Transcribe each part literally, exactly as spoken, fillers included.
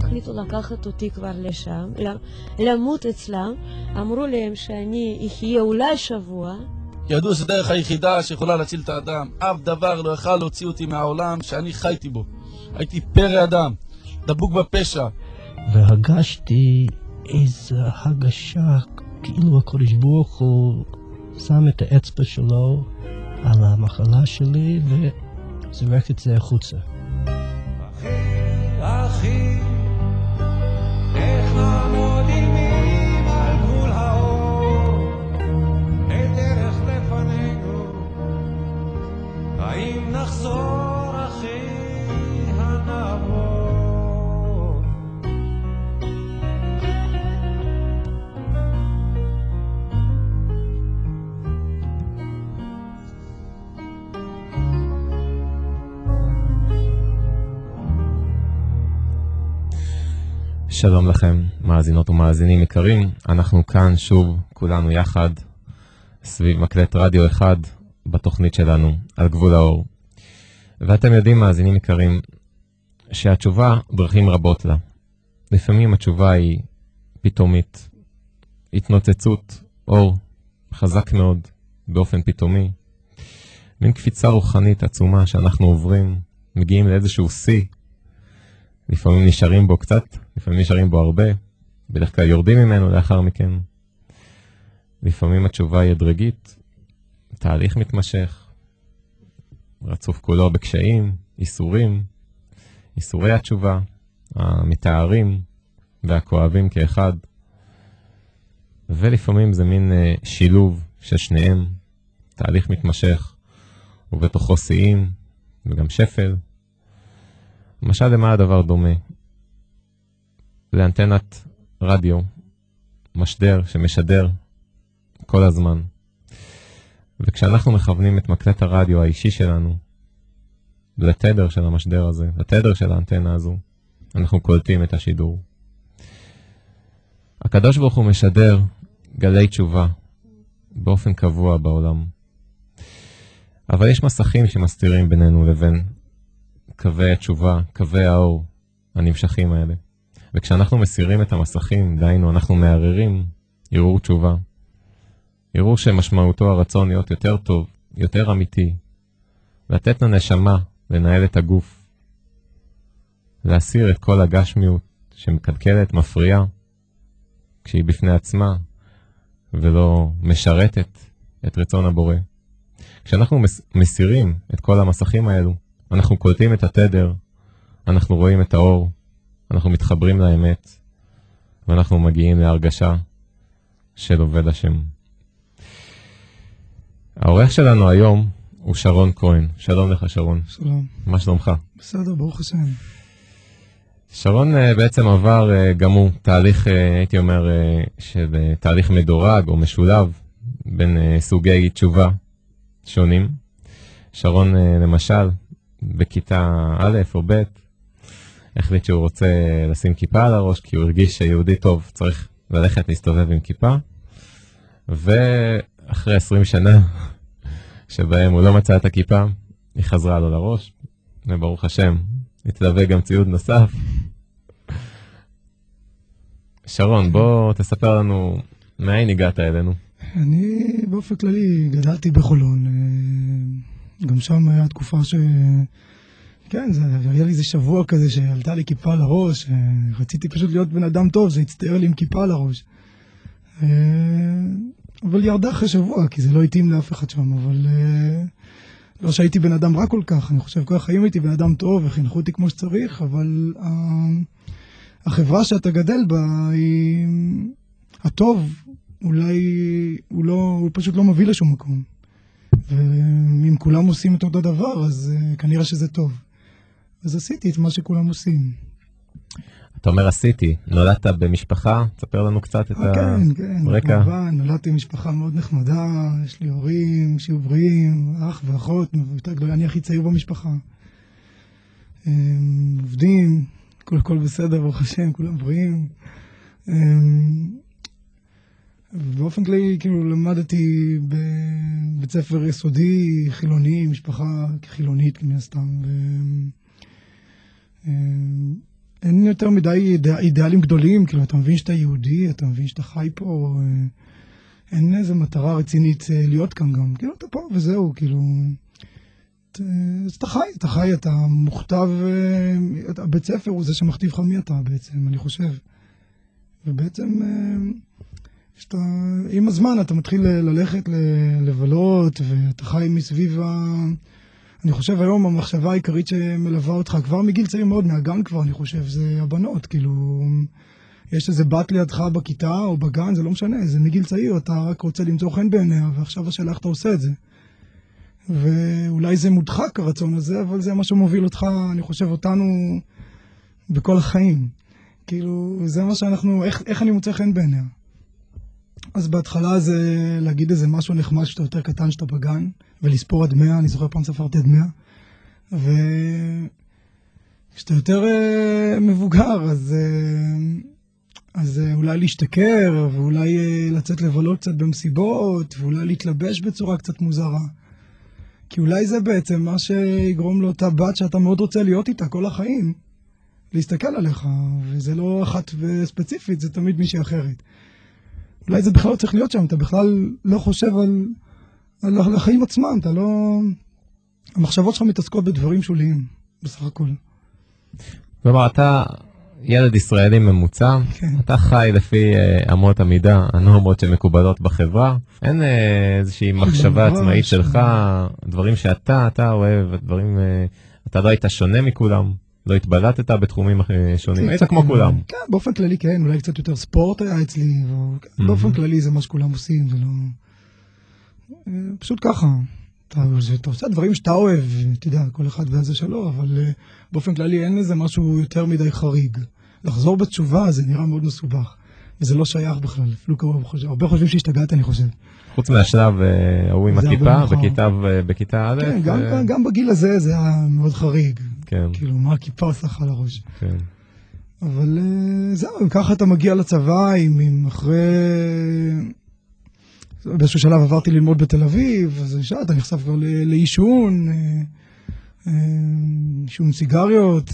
החליטו לקחת אותי כבר לשם, למות אצלם. אמרו להם שאני אחיה אולי שבוע. ידעו שדרך היחידה שיכולה להציל את האדם. אף דבר לא יכל להוציא אותי מהעולם שאני חייתי בו. הייתי פרא אדם, דבוק בפשע. והרגשתי איזו הרגשה, כאילו הקדוש ברוך הוא שם את האצבע שלו על המחלה שלי וזרק את זה החוצה. אחי, אחי, איך נעמוד עימים על גבול האור, אין דרך לפנינו, האם נחזור אחי הנעבור? שלום לכם, מאזינות ומאזינים יקרים. אנחנו כאן שוב, כולנו יחד, סביב מקלט רדיו אחד, בתוכנית שלנו, על גבול האור. ואתם יודעים, מאזינים יקרים, שהתשובה דרכים רבות לה. לפעמים התשובה היא פתאומית, התנוצצות, אור, חזק מאוד, באופן פתאומי. מין קפיצה רוחנית עצומה שאנחנו עוברים, מגיעים לאיזשהו שיא, לפעמים נשארים בו קצת, לפעמים נשארים בו הרבה, בדרך כלל יורדים ממנו לאחר מכן. לפעמים התשובה היא הדרגית, תהליך מתמשך, רצוף כולו בקשיים, איסורים, איסורי התשובה, המתארים והכואבים כאחד. ולפעמים זה מין שילוב של שניהם, תהליך מתמשך, ובתוכו שיאים וגם שפל. למשל, למה הדבר דומה? לאנטנת רדיו, משדר שמשדר כל הזמן. וכשאנחנו מכוונים את מקלט הרדיו האישי שלנו לתדר של המשדר הזה, לתדר של האנטנה הזו, אנחנו קולטים את השידור. הקדוש ברוך הוא משדר גלי תשובה באופן קבוע בעולם. אבל יש מסכים שמסתירים בינינו לבין קווי התשובה, קווי האור הנמשכים האלה. וכשאנחנו מסירים את המסכים, דיינו, אנחנו מערערים ערעור תשובה. ערעור שמשמעותו הרצון להיות יותר טוב, יותר אמיתי, לתת לנשמה לנהל את הגוף, להסיר את כל הגשמיות שמקלקלת, מפריעה, כשהיא בפני עצמה, ולא משרתת את רצון הבורא. כשאנחנו מסירים את כל המסכים האלו, אנחנו קולטים את התדר, אנחנו רואים את האור, אנחנו מתחברים לאמת, ואנחנו מגיעים להרגשה של עובד השם. העורך שלנו היום הוא שרון כהן. שלום לך שרון. שלום. מה שלומך? בסדר, ברוך השם. שרון בעצם עבר גם הוא תהליך, הייתי אומר, של תהליך מדורג או משולב בין סוגי תשובה שונים. שרון למשל, בכיתה א' או ב', החליט שהוא רוצה לשים כיפה על הראש, כי הוא הרגיש שיהודי טוב צריך ללכת להסתובב עם כיפה. ואחרי עשרים שנה שבהם הוא לא מצא את הכיפה, היא חזרה לו לראש, וברוך השם, התלווה גם ציוד נוסף. שרון, בוא תספר לנו מאין הגעת אלינו. אני באופן כללי גדלתי בחולון. גם שם היה תקופה ש... כן, זה, היה לי איזה שבוע כזה שעלתה לי כיפה על הראש. רציתי פשוט להיות בן אדם טוב, זה הצטער לי עם כיפה על הראש. אבל ירדה אחרי שבוע, כי זה לא התאים לאף אחד שם. אבל לא שהייתי בן אדם רע כל כך. אני חושב כל החיים הייתי בן אדם טוב וחינכו אותי כמו שצריך, אבל החברה שאתה גדל בה היא... הטוב אולי הוא, לא, הוא פשוט לא מביא לשום מקום. ואם כולם עושים את אותו דבר, אז uh, כנראה שזה טוב. אז עשיתי את מה שכולם עושים. אתה אומר עשיתי, נולדת במשפחה? תספר לנו קצת את 아, כן, כן, הרקע. כמובן, נולדתי במשפחה מאוד נחמדה, יש לי הורים, שיהיו בריאים, אח ואחות, יותר גדולה, אני הכי צעיר במשפחה. הם עובדים, כל, כל בסדר, ברוך השם, כולם בריאים. הם, באופן כללי, כאילו, למדתי בבית ספר יסודי, חילוני, משפחה חילונית, מן הסתם. אין יותר מדי אידא, אידאלים גדולים, כאילו, אתה מבין שאתה יהודי, אתה מבין שאתה חי פה, אין איזו מטרה רצינית להיות כאן גם, כאילו, אתה פה וזהו, כאילו, אז אתה חי, אתה חי, אתה מוכתב, הבית ספר הוא זה שמכתיב לך מי אתה בעצם, אני חושב. ובעצם, שאתה, עם הזמן אתה מתחיל ללכת, לבלות, ואתה חי מסביב ה... אני חושב היום המחשבה העיקרית שמלווה אותך כבר מגיל צעיר מאוד, מהגן כבר, אני חושב, זה הבנות, כאילו, יש איזה בת לידך בכיתה או בגן, זה לא משנה, זה מגיל צעיר, אתה רק רוצה למצוא חן בעיניה, ועכשיו השאלה איך אתה עושה את זה. ואולי זה מודחק הרצון הזה, אבל זה מה שמוביל אותך, אני חושב, אותנו בכל החיים. כאילו, זה מה שאנחנו, איך, איך אני מוצא חן בעיניה. אז בהתחלה זה להגיד איזה משהו נחמד שאתה יותר קטן שאתה בגן, ולספור עד מאה, אני זוכר פעם ספרתי עד מאה, וכשאתה יותר uh, מבוגר, אז, uh, אז uh, אולי להשתכר, ואולי uh, לצאת לבלות קצת במסיבות, ואולי להתלבש בצורה קצת מוזרה. כי אולי זה בעצם מה שיגרום לאותה בת שאתה מאוד רוצה להיות איתה כל החיים, להסתכל עליך, וזה לא אחת וספציפית, זה תמיד מישהי אחרת. אולי זה בכלל לא צריך להיות שם, אתה בכלל לא חושב על, על, על החיים עצמם, אתה לא... המחשבות שלך מתעסקות בדברים שוליים, בסך הכל. כלומר, אתה ילד ישראלי ממוצע, כן. אתה חי לפי uh, אמות המידה, הנורמות שמקובלות בחברה, אין uh, איזושהי מחשבה עצמאית ש... שלך, דברים שאתה, אתה אוהב, דברים, uh, אתה לא היית שונה מכולם. לא התבלטת בתחומים שונים, היית כמו כולם. כן, באופן כללי כן, אולי קצת יותר ספורט היה אצלי, באופן כללי זה מה שכולם עושים, זה לא... פשוט ככה, אתה עושה דברים שאתה אוהב, אתה יודע, כל אחד וזה שלו, אבל באופן כללי אין לזה משהו יותר מדי חריג. לחזור בתשובה זה נראה מאוד מסובך, וזה לא שייך בכלל, הרבה חושבים שהשתגעת, אני חושב. חוץ מהשלב ההוא עם הכיפה, בכיתה א', כן, גם בגיל הזה זה היה מאוד חריג. כאילו, מה הכיפה עושה לך על הראש. כן. אבל זהו, ככה אתה מגיע לצבא, עם אחרי... באיזשהו שלב עברתי ללמוד בתל אביב, אז שאתה אתה נחשף כבר לאישון, אישון סיגריות,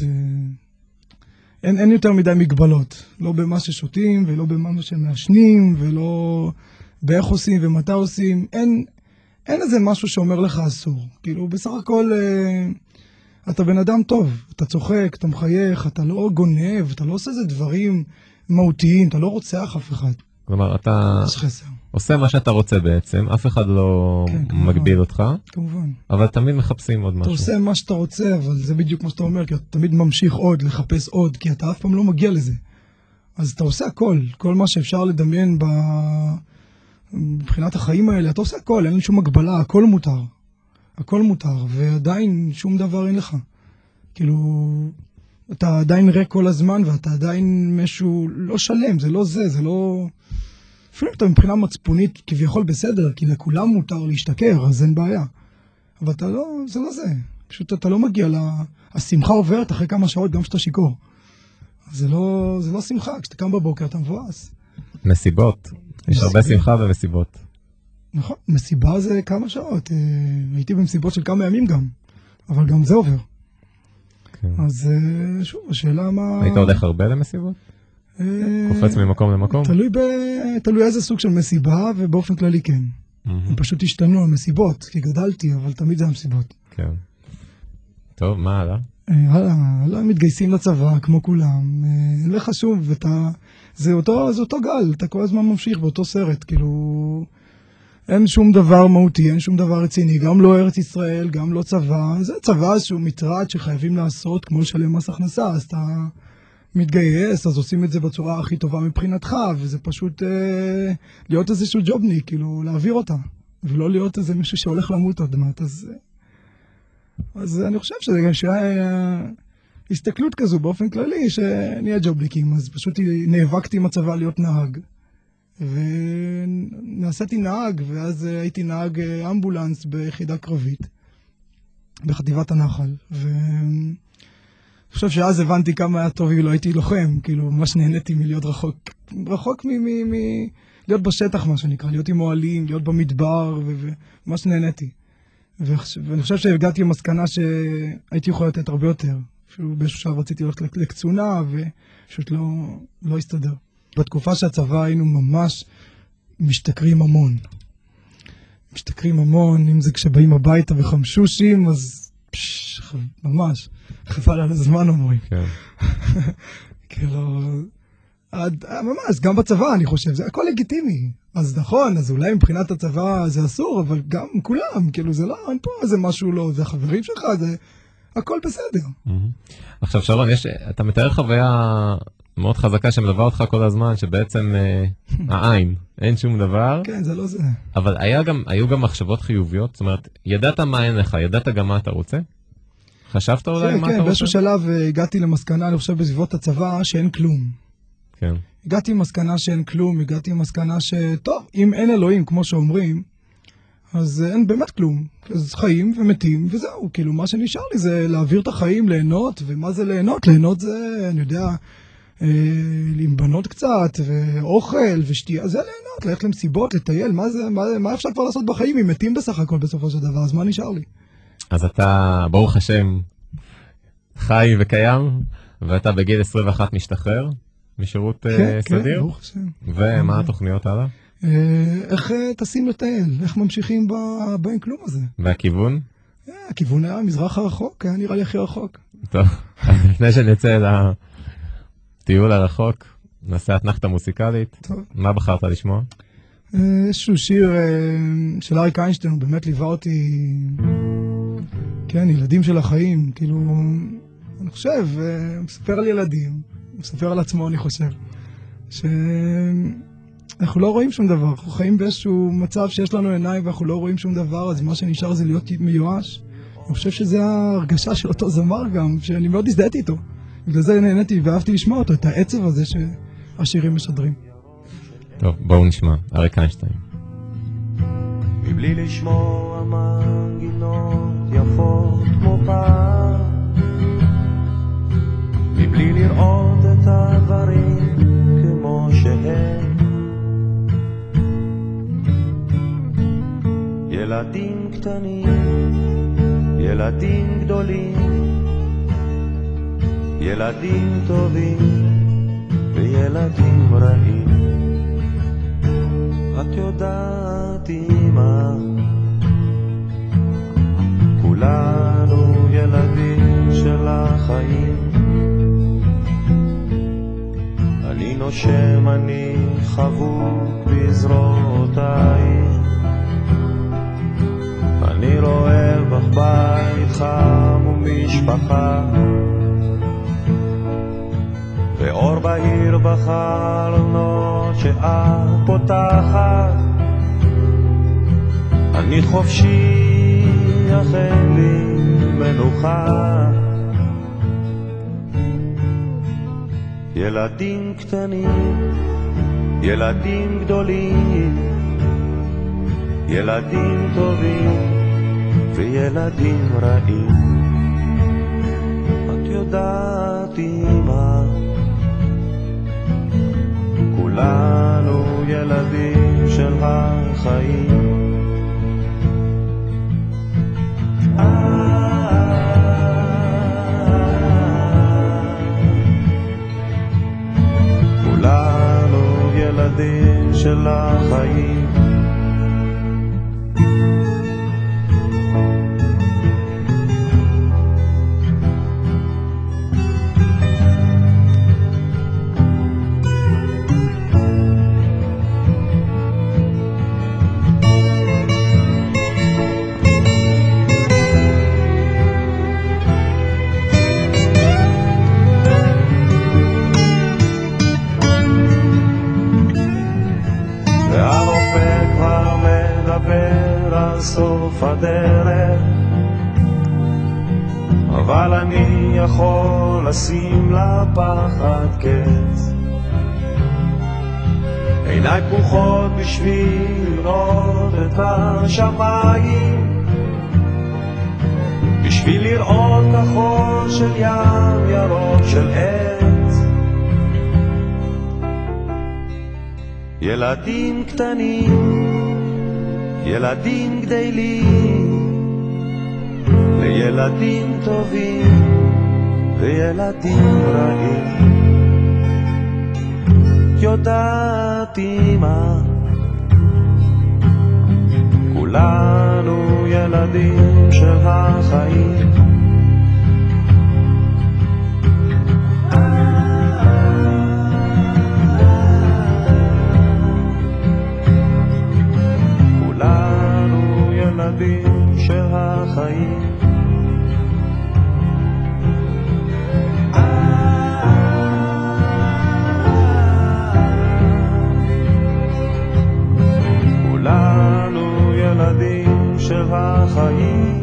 אין, אין יותר מדי מגבלות. לא במה ששותים, ולא במה שמעשנים, ולא באיך עושים ומתי עושים. אין, אין איזה משהו שאומר לך אסור. כאילו, בסך הכל... אתה בן אדם טוב, אתה צוחק, אתה מחייך, אתה לא גונב, אתה לא עושה איזה דברים מהותיים, אתה לא רוצח אף אחד. כלומר, אתה עושה מה שאתה רוצה בעצם, אף אחד לא מגביל אותך, כמובן. אבל תמיד מחפשים עוד משהו. אתה עושה מה שאתה רוצה, אבל זה בדיוק מה שאתה אומר, כי אתה תמיד ממשיך עוד, לחפש עוד, כי אתה אף פעם לא מגיע לזה. אז אתה עושה הכל, כל מה שאפשר לדמיין מבחינת החיים האלה, אתה עושה הכל, אין שום הגבלה, הכל מותר. הכל מותר, ועדיין שום דבר אין לך. כאילו, אתה עדיין ריק כל הזמן, ואתה עדיין משהו לא שלם, זה לא זה, זה לא... אפילו אתה מבחינה מצפונית כביכול בסדר, כי לכולם מותר להשתכר, אז אין בעיה. אבל אתה לא, זה לא זה. פשוט אתה לא מגיע ל... השמחה עוברת אחרי כמה שעות, גם שאתה שיקור. זה לא, זה לא שמחה, כשאתה קם בבוקר אתה מבואס. מסיבות. יש הרבה שמחה במסיבות. נכון, מסיבה זה כמה שעות, הייתי במסיבות של כמה ימים גם, אבל גם זה עובר. אז שוב, השאלה מה... היית הולך הרבה למסיבות? קופץ ממקום למקום? תלוי איזה סוג של מסיבה, ובאופן כללי כן. הם פשוט השתנו המסיבות, כי גדלתי, אבל תמיד זה המסיבות. כן. טוב, מה הלאה? הלאה, הלאה, מתגייסים לצבא, כמו כולם. אין לך שוב, זה אותו גל, אתה כל הזמן ממשיך באותו סרט, כאילו... אין שום דבר מהותי, אין שום דבר רציני, גם לא ארץ ישראל, גם לא צבא. זה צבא שהוא מטרד שחייבים לעשות, כמו לשלם מס הכנסה, אז אתה מתגייס, אז עושים את זה בצורה הכי טובה מבחינתך, וזה פשוט אה, להיות איזשהו ג'ובניק, כאילו להעביר אותה, ולא להיות איזה מישהו שהולך למות עוד מעט. אז, אז אני חושב שזה גם שהיה הסתכלות כזו באופן כללי, שנהיה ג'ובניקים, אז פשוט נאבקתי עם הצבא להיות נהג. ונעשיתי נהג, ואז הייתי נהג אמבולנס ביחידה קרבית, בחטיבת הנחל. ואני חושב שאז הבנתי כמה היה טוב אם לא הייתי לוחם, כאילו ממש נהניתי מלהיות רחוק, רחוק מ... מ... מ... להיות בשטח מה שנקרא, להיות עם אוהלים, להיות במדבר, וממש נהניתי. ואני חושב שהגעתי למסקנה שהייתי יכול לתת הרבה יותר. אפילו באיזשהו שלב רציתי ללכת לקצונה, ופשוט לא, לא הסתדר. בתקופה שהצבא היינו ממש משתכרים המון. משתכרים המון, אם זה כשבאים הביתה וחמשושים, אז פש, ממש, חבל על הזמן אומרים. כן. כאילו, עד, ממש, גם בצבא אני חושב, זה הכל לגיטימי. אז נכון, אז אולי מבחינת הצבא זה אסור, אבל גם כולם, כאילו זה לא, אין פה איזה משהו לא, זה החברים שלך, זה הכל בסדר. עכשיו שרון, יש, אתה מתאר חוויה מאוד חזקה שמלווה אותך כל הזמן, שבעצם העין, אין שום דבר. כן, זה לא זה. אבל היה גם, היו גם מחשבות חיוביות, זאת אומרת, ידעת מה אין לך, ידעת גם מה אתה רוצה? חשבת אולי מה אתה רוצה? כן, באיזשהו שלב הגעתי למסקנה, אני חושב בסביבות הצבא, שאין כלום. כן. הגעתי למסקנה שאין כלום, הגעתי למסקנה שטוב, אם אין אלוהים, כמו שאומרים, אז אין באמת כלום. אז חיים ומתים, וזהו. כאילו, מה שנשאר לי זה להעביר את החיים, ליהנות, ומה זה ליהנות? ליהנות זה, אני יודע, אה, להיבנות קצת, ואוכל, ושתייה, זה ליהנות, ללכת למסיבות, לטייל, מה זה, מה, מה אפשר כבר לעשות בחיים? אם מתים בסך הכל בסופו של דבר, אז מה נשאר לי? אז אתה, ברוך השם, חי וקיים, ואתה בגיל עשרים ואחת משתחרר משירות כן, סדיר? כן, ברוך השם. ומה התוכניות הלאה? איך טסים לטייל? איך ממשיכים באין כלום הזה? והכיוון? הכיוון היה המזרח הרחוק, היה נראה לי הכי רחוק. טוב, לפני שנצא לטיול הרחוק, נעשה אתנחתה מוסיקלית. טוב. מה בחרת לשמוע? איזשהו שיר של אריק איינשטיין, הוא באמת ליווה אותי, כן, ילדים של החיים, כאילו, אני חושב, הוא מספר על ילדים, הוא מספר על עצמו, אני חושב, שאנחנו לא רואים שום דבר, אנחנו חיים באיזשהו מצב שיש לנו עיניים ואנחנו לא רואים שום דבר, אז מה שנשאר זה להיות מיואש. אני חושב שזה ההרגשה של אותו זמר גם, שאני מאוד הזדהיתי איתו. בגלל זה נהניתי ואהבתי לשמוע אותו, את העצב הזה שהשירים משדרים. טוב, בואו נשמע, אריק איינשטיין. מבלי לשמוע מנגינות יפות כמו פעם, מבלי לראות את הדברים כמו שהם, ילדים קטנים, ילדים גדולים, ילדים טובים וילדים רעים. את יודעת אמא, כולנו ילדים של החיים. אני נושם, אני חבוק בזרועותייך, אני רואה בך בית חם ומשפחה, ואור בהיר בחלונות שאת פותחת. אני חופשי, אך אין לי מנוחה. ילדים קטנים, ילדים גדולים, ילדים טובים וילדים רעים. את יודעת אמא, כולנו ילדים של החיים. כולנו ילדים של החיים. סוף הדרך, אבל אני יכול לשים לפחד קץ. עיניי פקוחות בשביל לראות את השמיים, בשביל לראות כחול של ים, ירוק של עץ. ילדים קטנים, ילדים גדלים, לילדים טובים וילדים רעים. יודעת אמא, כולנו ילדים של החיים. כולנו ילדים של החיים. כולנו ילדים של החיים.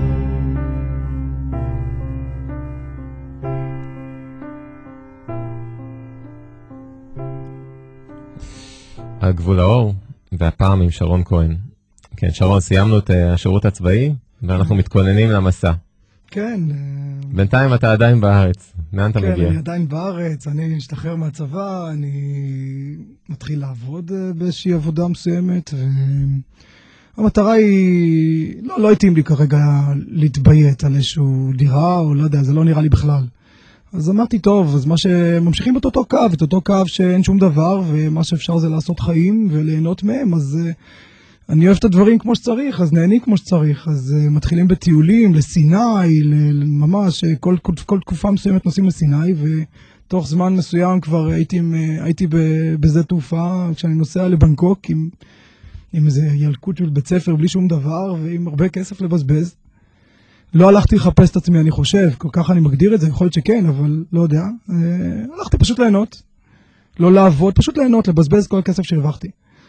על גבול האור, והפעם עם שרון כהן. כן, שרון, סיימנו את השירות הצבאי, ואנחנו מתכוננים למסע. כן. בינתיים אתה עדיין בארץ. לאן אתה כן, מגיע? אני עדיין בארץ, אני משתחרר מהצבא, אני מתחיל לעבוד באיזושהי עבודה מסוימת, והמטרה היא, לא, לא התאים לי כרגע להתביית על איזשהו דירה, או לא יודע, זה לא נראה לי בכלל. אז אמרתי, טוב, אז מה שממשיכים את אותו קו, את אותו קו שאין שום דבר, ומה שאפשר זה לעשות חיים וליהנות מהם, אז אני אוהב את הדברים כמו שצריך, אז נהנים כמו שצריך, אז uh, מתחילים בטיולים, לסיני, ממש, כל, כל, כל תקופה מסוימת נוסעים לסיני, ותוך זמן מסוים כבר הייתי, הייתי בזה תעופה, כשאני נוסע לבנקוק, עם, עם איזה ילקוט של בית ספר, בלי שום דבר, ועם הרבה כסף לבזבז. לא הלכתי לחפש את עצמי, אני חושב, כל כך אני מגדיר את זה, יכול להיות שכן, אבל לא יודע. Uh, הלכתי פשוט ליהנות, לא לעבוד, פשוט ליהנות, לבזבז כל הכסף שהרווחתי.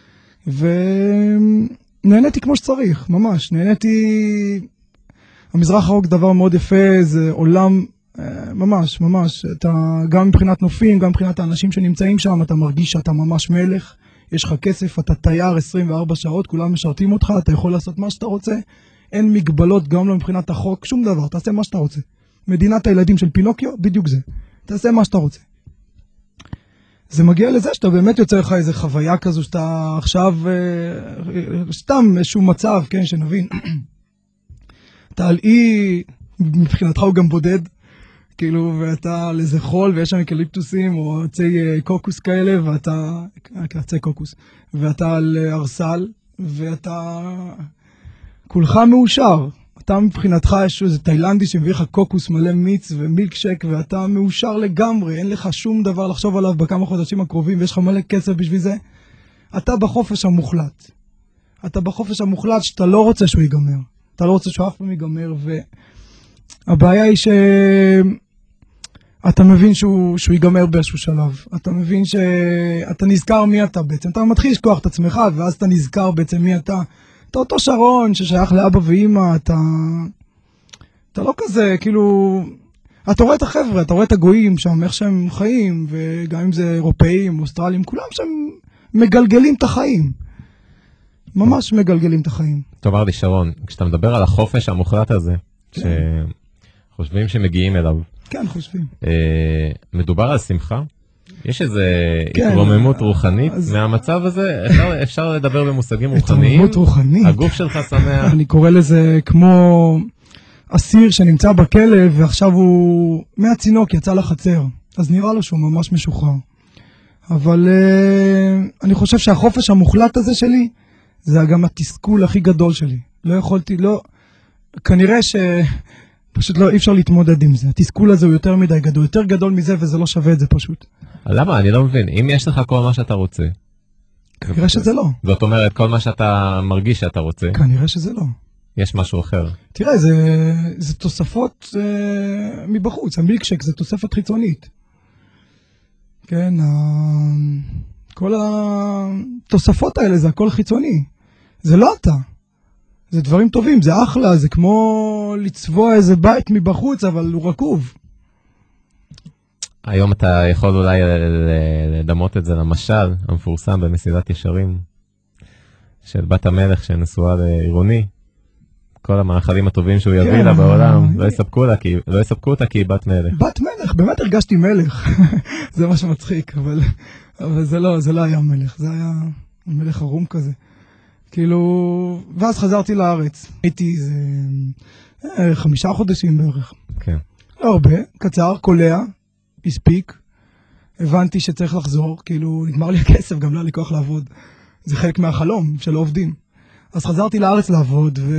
ונהניתי כמו שצריך, ממש, נהניתי. המזרח הרחוק דבר מאוד יפה, זה עולם, ממש, ממש, אתה גם מבחינת נופים, גם מבחינת האנשים שנמצאים שם, אתה מרגיש שאתה ממש מלך, יש לך כסף, אתה תייר עשרים וארבע שעות, כולם משרתים אותך, אתה יכול לעשות מה שאתה רוצה, אין מגבלות גם לא מבחינת החוק, שום דבר, תעשה מה שאתה רוצה. מדינת הילדים של פינוקיו, בדיוק זה, תעשה מה שאתה רוצה. זה מגיע לזה שאתה באמת יוצא לך איזו חוויה כזו שאתה עכשיו, סתם איזשהו מצב, כן, שנבין. אתה על אי, מבחינתך הוא גם בודד, כאילו, ואתה על איזה חול, ויש שם אקליפטוסים, או עצי קוקוס כאלה, ואתה, עצי קוקוס, ואתה על ארסל, ואתה כולך מאושר. אתה מבחינתך יש איזה תאילנדי שמביא לך קוקוס מלא מיץ ומילקשק, ואתה מאושר לגמרי, אין לך שום דבר לחשוב עליו בכמה חודשים הקרובים, ויש לך מלא כסף בשביל זה. אתה בחופש המוחלט. אתה בחופש המוחלט שאתה לא רוצה שהוא ייגמר. אתה לא רוצה שהוא אף פעם ייגמר, והבעיה היא שאתה מבין שהוא, שהוא ייגמר באיזשהו שלב. אתה מבין שאתה נזכר מי אתה בעצם. אתה מתחיל לשכוח את עצמך, ואז אתה נזכר בעצם מי אתה. אתה אותו שרון ששייך לאבא ואמא, אתה, אתה לא כזה, כאילו, אתה רואה את החבר'ה, אתה רואה את הגויים שם, איך שהם חיים, וגם אם זה אירופאים, אוסטרלים, כולם שם מגלגלים את החיים. ממש מגלגלים את החיים. תאמר לי שרון, כשאתה מדבר על החופש המוחלט הזה, כן. שחושבים שמגיעים אליו. כן, חושבים. אה, מדובר על שמחה? יש איזה כן, התרוממות רוחנית אז... מהמצב הזה? אפשר, אפשר לדבר במושגים רוחניים? התרוממות רוחנית. הגוף שלך שמח. אני קורא לזה כמו אסיר שנמצא בכלא, ועכשיו הוא מהצינוק יצא לחצר. אז נראה לו שהוא ממש משוחרר. אבל uh, אני חושב שהחופש המוחלט הזה שלי, זה גם התסכול הכי גדול שלי. לא יכולתי, לא... כנראה ש... פשוט לא, אי אפשר להתמודד עם זה. התסכול הזה הוא יותר מדי גדול, יותר גדול מזה, וזה לא שווה את זה פשוט. למה? אני לא מבין. אם יש לך כל מה שאתה רוצה. כנראה שזה לא. זאת אומרת, כל מה שאתה מרגיש שאתה רוצה. כנראה שזה לא. יש משהו אחר. תראה, זה, זה תוספות אה, מבחוץ. המילקשק זה תוספת חיצונית. כן, ה... כל התוספות האלה זה הכל חיצוני. זה לא אתה. זה דברים טובים, זה אחלה, זה כמו לצבוע איזה בית מבחוץ, אבל הוא רקוב. היום אתה יכול אולי לדמות את זה למשל, המפורסם במסילת ישרים, של בת המלך שנשואה לעירוני. כל המאכלים הטובים שהוא יביא לה בעולם, לא יספקו לה, כי, לא יספקו אותה כי היא בת מלך. בת מלך, באמת הרגשתי מלך. זה מה שמצחיק, אבל, אבל זה לא, זה לא היה מלך, זה היה מלך ערום כזה. כאילו, ואז חזרתי לארץ. הייתי איזה חמישה חודשים בערך. כן. לא הרבה, קצר, קולע, הספיק. הבנתי שצריך לחזור, כאילו נגמר לי הכסף, גם לא היה לי כוח לעבוד. זה חלק מהחלום של העובדים. אז חזרתי לארץ לעבוד, ו...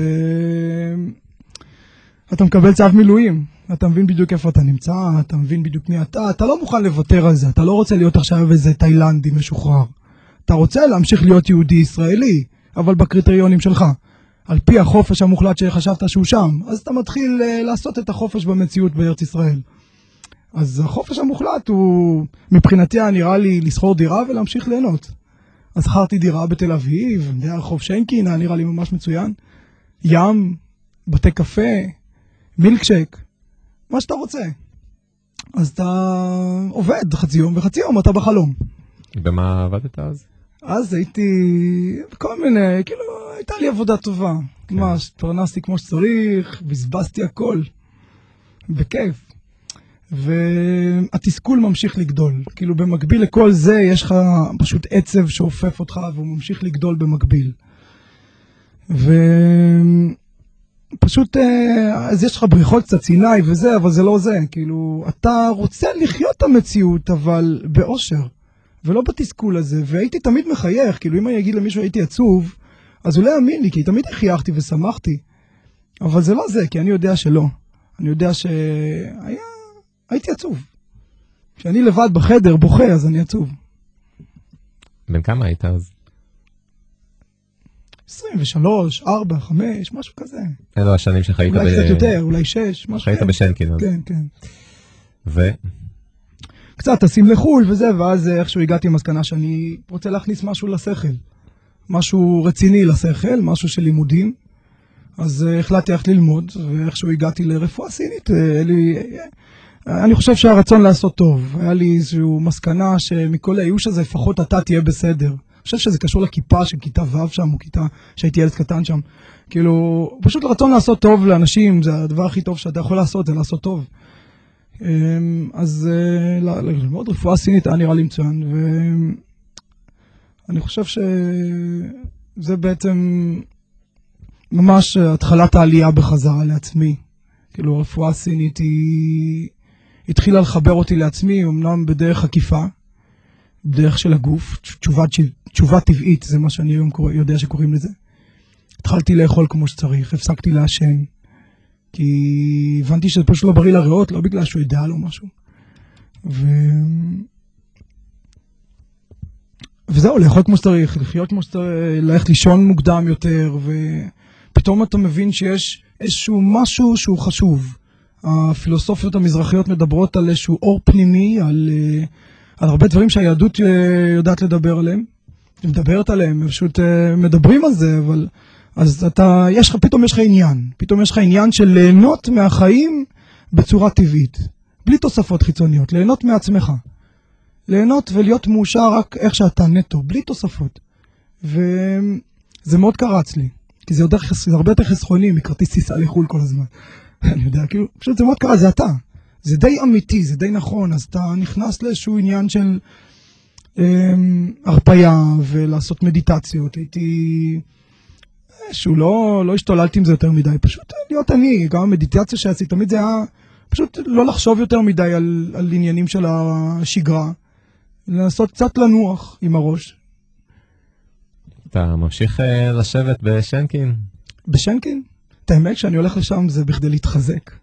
אתה מקבל צו מילואים. אתה מבין בדיוק איפה אתה נמצא, אתה מבין בדיוק מי אתה, אתה לא מוכן לוותר על זה, אתה לא רוצה להיות עכשיו איזה תאילנדי משוחרר. אתה רוצה להמשיך להיות יהודי ישראלי, אבל בקריטריונים שלך. על פי החופש המוחלט שחשבת שהוא שם, אז אתה מתחיל uh, לעשות את החופש במציאות בארץ ישראל. אז החופש המוחלט הוא, מבחינתי נראה לי לסחור דירה ולהמשיך ליהנות. אז שכרתי דירה בתל אביב, רחוב שיינקין, נראה לי ממש מצוין. ים, בתי קפה, מילקשק, מה שאתה רוצה. אז אתה עובד חצי יום, וחצי יום אתה בחלום. במה עבדת אז? אז הייתי בכל מיני, כאילו, הייתה לי עבודה טובה. כן. ממש, פרנסתי כמו שצריך, בזבזתי הכל. בכיף. והתסכול ממשיך לגדול. כאילו, במקביל לכל זה, יש לך פשוט עצב שהופף אותך, והוא ממשיך לגדול במקביל. ופשוט, אז יש לך בריחות קצת סיני וזה, אבל זה לא זה. כאילו, אתה רוצה לחיות את המציאות, אבל באושר. ולא בתסכול הזה, והייתי תמיד מחייך, כאילו אם אני אגיד למישהו הייתי עצוב, אז הוא לא יאמין לי, כי תמיד חייכתי ושמחתי. אבל זה לא זה, כי אני יודע שלא. אני יודע שהיה... הייתי עצוב. כשאני לבד בחדר בוכה, אז אני עצוב. בן כמה היית אז? עשרים ושלוש, ארבע, חמש, משהו כזה. אלו השנים שחיית ב... אולי קצת יותר, אולי שש, משהו. חיית בשנקין אז. כן, כן. ו... קצת טסים לחול וזה, ואז איכשהו הגעתי למסקנה שאני רוצה להכניס משהו לשכל. משהו רציני לשכל, משהו של לימודים. אז החלטתי איך ללמוד, ואיכשהו הגעתי לרפואה סינית. לי, אני חושב שהרצון לעשות טוב. היה לי איזשהו מסקנה שמכל האיוש הזה לפחות אתה תהיה בסדר. אני חושב שזה קשור לכיפה של כיתה ו' שם, או כיתה שהייתי ילד קטן שם. כאילו, פשוט רצון לעשות טוב לאנשים, זה הדבר הכי טוב שאתה יכול לעשות, זה לעשות טוב. אז ללמוד רפואה סינית היה נראה לי מצוין, ואני חושב שזה בעצם ממש התחלת העלייה בחזרה לעצמי. כאילו הרפואה הסינית היא התחילה לחבר אותי לעצמי, אמנם בדרך עקיפה, בדרך של הגוף, תשובה, תשובה טבעית, זה מה שאני היום יודע שקוראים לזה. התחלתי לאכול כמו שצריך, הפסקתי לעשן, כי הבנתי שזה פשוט לא בריא לריאות, לא בגלל שהוא אידאל או משהו. ו... וזהו, לאכול כמו שצריך, לחיות כמו שצריך, ללכת לישון מוקדם יותר, ופתאום אתה מבין שיש איזשהו משהו שהוא חשוב. הפילוסופיות המזרחיות מדברות על איזשהו אור פנימי, על, על הרבה דברים שהיהדות יודעת לדבר עליהם. היא מדברת עליהם, פשוט מדברים על זה, אבל... אז אתה, יש לך, פתאום יש לך עניין. פתאום יש לך עניין של ליהנות מהחיים בצורה טבעית. בלי תוספות חיצוניות. ליהנות מעצמך. ליהנות ולהיות מאושר רק איך שאתה נטו. בלי תוספות. וזה מאוד קרץ לי. כי זה, יותר, זה הרבה יותר חסכוני מכרטיס טיסה לחול כל הזמן. אני יודע, כאילו, פשוט זה מאוד קרץ, זה אתה. זה די אמיתי, זה די נכון. אז אתה נכנס לאיזשהו עניין של אמ, הרפיה ולעשות מדיטציות. הייתי... שהוא לא, לא השתוללתי עם זה יותר מדי, פשוט להיות אני, גם המדיטציה שעשיתי, תמיד זה היה פשוט לא לחשוב יותר מדי על, על עניינים של השגרה, לנסות קצת לנוח עם הראש. אתה ממשיך uh, לשבת בשנקין? בשנקין? את האמת שאני הולך לשם זה בכדי להתחזק,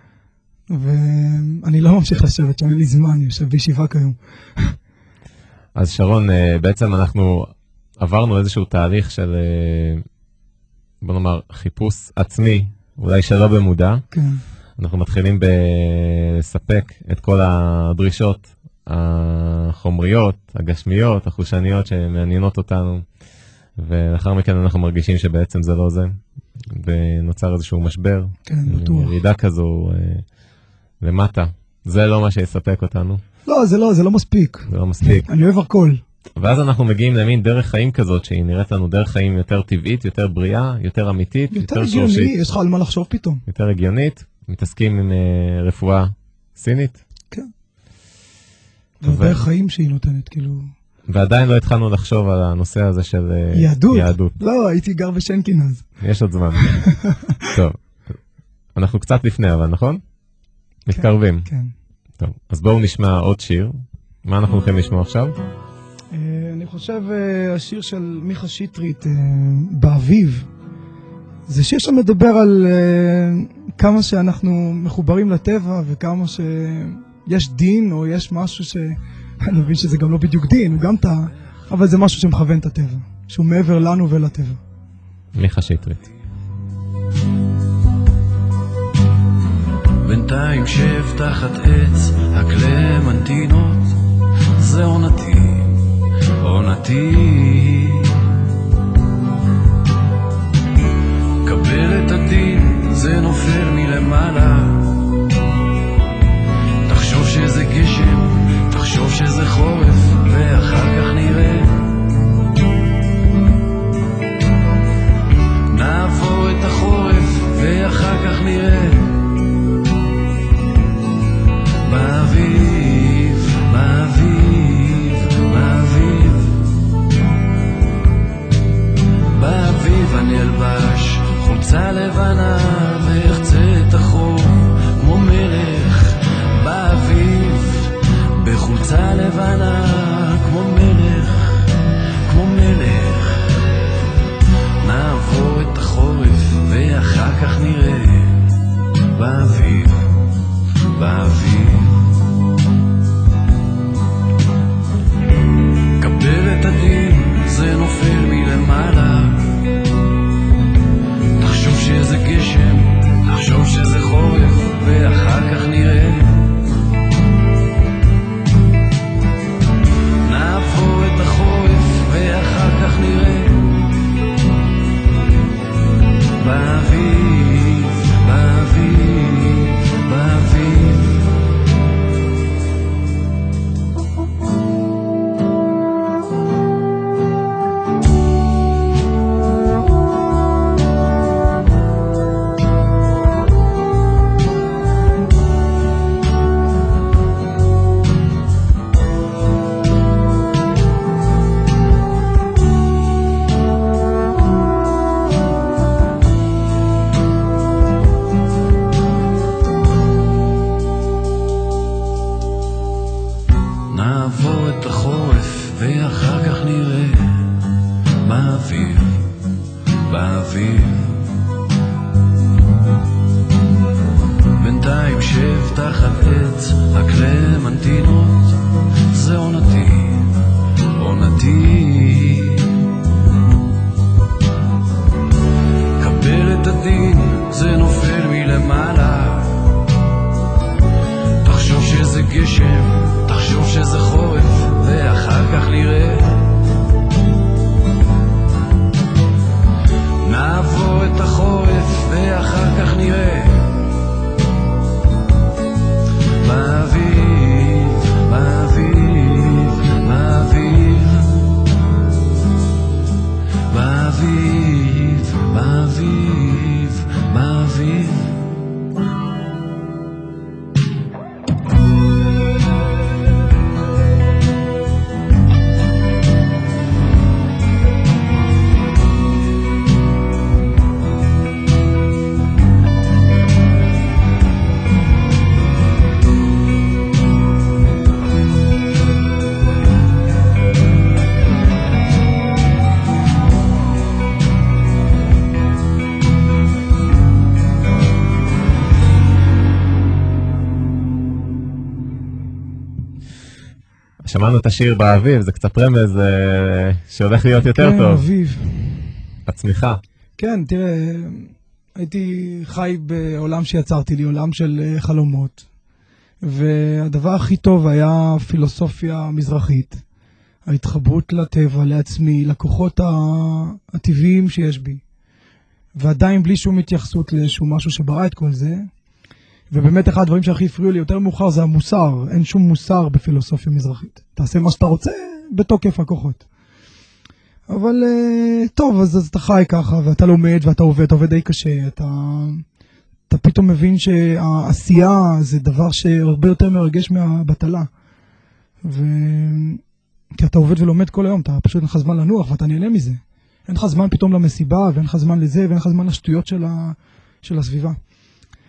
ואני לא ממשיך לשבת, שאני לי זמן, אני יושב בישיבה כיום. אז שרון, uh, בעצם אנחנו עברנו איזשהו תהליך של... Uh, בוא נאמר, חיפוש עצמי, אולי שלא במודע. כן. אנחנו מתחילים לספק את כל הדרישות החומריות, הגשמיות, החושניות שמעניינות אותנו, ולאחר מכן אנחנו מרגישים שבעצם זה לא זה, ונוצר איזשהו משבר. כן, בטוח. ירידה כזו למטה. זה לא מה שיספק אותנו. לא, זה לא, זה לא מספיק. זה לא מספיק. אני אוהב הכל. ואז אנחנו מגיעים למין דרך חיים כזאת, שהיא נראית לנו דרך חיים יותר טבעית, יותר בריאה, יותר אמיתית, יותר, יותר הגיוני, שורשית. יש לך על מה לחשוב פתאום. יותר הגיונית, מתעסקים עם uh, רפואה סינית. כן. ו... דרך חיים שהיא נותנת, כאילו... ועדיין לא התחלנו לחשוב על הנושא הזה של uh, יהדות. יהדות. לא, הייתי גר בשנקין אז. יש עוד זמן. טוב. אנחנו קצת לפני, אבל נכון? מתקרבים. כן. טוב, אז בואו נשמע עוד שיר. מה אנחנו הולכים לשמוע עכשיו? אני חושב השיר של מיכה שטרית, באביב. זה שיר שמדבר על כמה שאנחנו מחוברים לטבע וכמה שיש דין או יש משהו ש... אני מבין שזה גם לא בדיוק דין, הוא גם טעה, אבל זה משהו שמכוון את הטבע, שהוא מעבר לנו ולטבע. מיכה שטרית. בינתיים שב תחת עץ הקלמנטינות, זה עונתי, עונתי. קבל את הדין, זה נופל מלמעלה. תחשוב שזה גשם, תחשוב שזה חורף, ואחר כך נראה. נעבור את החורף, ואחר כך נראה. באביב, באביב, באביב. באביב אני אלבש חולצה לבנה ואחצה את החור כמו מלך. באביב בחולצה לבנה כמו מלך, כמו מלך. נעבור את החורף ואחר כך נראה. באביב, באביב. קבל את הדין, זה נופל מלמעלה. תחשוב שזה גשם, תחשוב שזה חורף, ואחר כך נראה. נעבור את החורף, ואחר כך נראה. באביב, באביב, באביב. נעבור את החורף ואחר כך נראה. באביב, באביב. בינתיים שב תחת עץ הקלמנטינות, זה עונתי, עונתי. קבל את הדין, זה נופל מלמעלה. תחשוב שזה גשם, תחשוב שזה חורף, ואחר כך נראה. נעבור את החורף, ואחר כך נראה. באביב, באביב, באביב. באביב, באביב, באביב. שמענו את השיר באביב, זה קצת רמז אה, שהולך להיות יותר כן, טוב. אביב. הצמיחה. כן, תראה, הייתי חי בעולם שיצרתי לי, עולם של אה, חלומות. והדבר הכי טוב היה פילוסופיה מזרחית. ההתחברות לטבע, לעצמי, לכוחות הטבעיים שיש בי. ועדיין בלי שום התייחסות לאיזשהו משהו שברא את כל זה. ובאמת אחד הדברים שהכי הפריעו לי יותר מאוחר זה המוסר. אין שום מוסר בפילוסופיה מזרחית. תעשה מה שאתה רוצה בתוקף הכוחות. אבל טוב, אז, אז אתה חי ככה, ואתה לומד, ואתה עובד, אתה עובד די קשה. אתה, אתה פתאום מבין שהעשייה זה דבר שהרבה יותר מרגש מהבטלה. ו... כי אתה עובד ולומד כל היום, אתה פשוט אין לך זמן לנוח, ואתה נהנה מזה. אין לך זמן פתאום למסיבה, ואין לך זמן לזה, ואין לך זמן לשטויות של, ה... של הסביבה.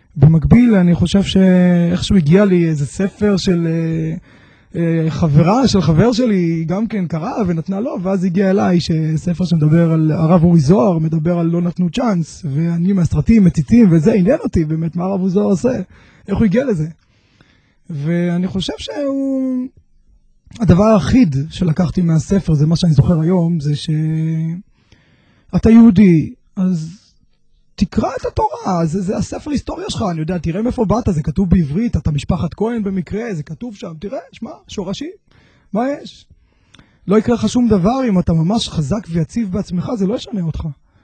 במקביל, אני חושב שאיכשהו הגיע לי איזה ספר של חברה, של חבר שלי, גם כן קרא ונתנה לו, ואז הגיע אליי שספר שמדבר על הרב אורי זוהר, מדבר על לא נתנו צ'אנס, ואני מהסרטים, מציצים, וזה עניין אותי, באמת, מה הרב אורי זוהר עושה, איך הוא הגיע לזה. ואני חושב שהוא... הדבר היחיד שלקחתי מהספר, זה מה שאני זוכר היום, זה שאתה יהודי, אז תקרא את התורה, זה, זה הספר היסטוריה שלך, אני יודע, תראה מאיפה באת, זה כתוב בעברית, אתה משפחת כהן במקרה, זה כתוב שם, תראה, שמע, שורשי, מה יש? לא יקרה לך שום דבר, אם אתה ממש חזק ויציב בעצמך, זה לא ישנה אותך.